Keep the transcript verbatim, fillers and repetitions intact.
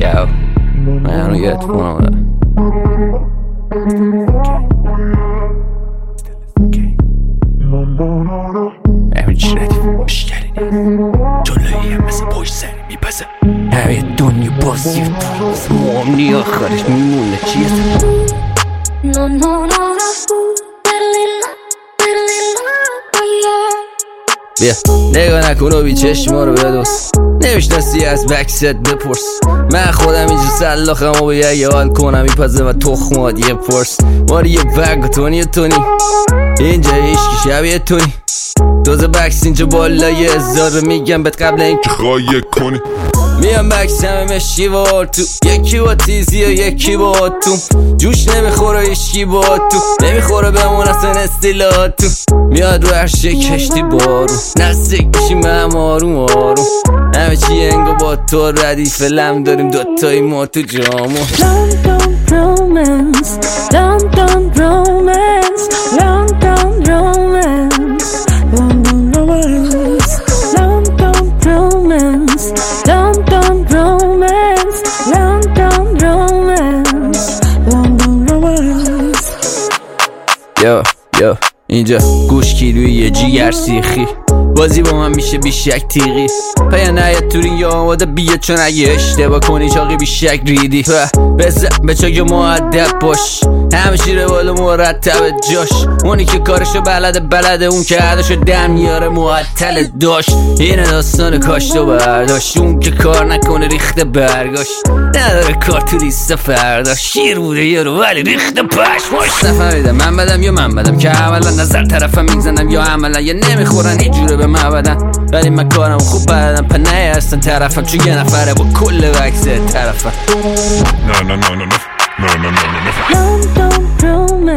Yo, من رو یه اتفاق نموده همین چی ردیف مشکلی جلوی هم مثل پشت سری میپسه همه دنیا بازی موامنی آخرش میمونه چیه بیا نگاه نکن و بی چشما رو بدوس نمیشناسی از بکست بپرس من خودم اینجا سلاخم و به یه حال کنم میپزه و تخمات یه پرس ماری یه بگ و تونی و تونی اینجا عشقی شبیه تونی دوز بکس اینجا بالای ازار رو میگم بهت قبل این که خواهی کنی میام بکس همه مشکی با تو یکی با تیزی و یکی با تو جوش نمیخوره اشکی با تو نمیخوره بمون اصلا استیلات تو میاد رو عرشه کشتی بارو نزدیک میشیم هم آروم آروم همه چی انگا با تو ردیف لم داریم دوتایی ما تو جامو London romance London romance London romance London romance London romance London romance London romance London romance یا یا اینجا گوش کیلوی یه جیگر سیخی بازی با من میشه بیشک تیغی پیا نیاد تورین یا آماده بیه چون اگه اشتباه کنی چاقی بیشک ریدی بزن به چاگه معدب باش همه شیره بالا مرتب جاش اونی که کارشو بلده بلده اون که عدشو دم میاره معطل داشت اینه داستان کاشت و برداشت اون که کار نکنه ریخته برگاش نداره کار تو لیست فردا شیر بوده یه رو ولی ریخته پشماش نفهمیدم من بدم یا من بدم که عملا نظر طرفم میزنم یا عملا یا نمیخورن این جوره به من بدن ولی من کارم خوب بردم پا نه هستن طرفم چون یه نفره با کل وکس طرفم نه نه نه نه نه نه نه نه London romance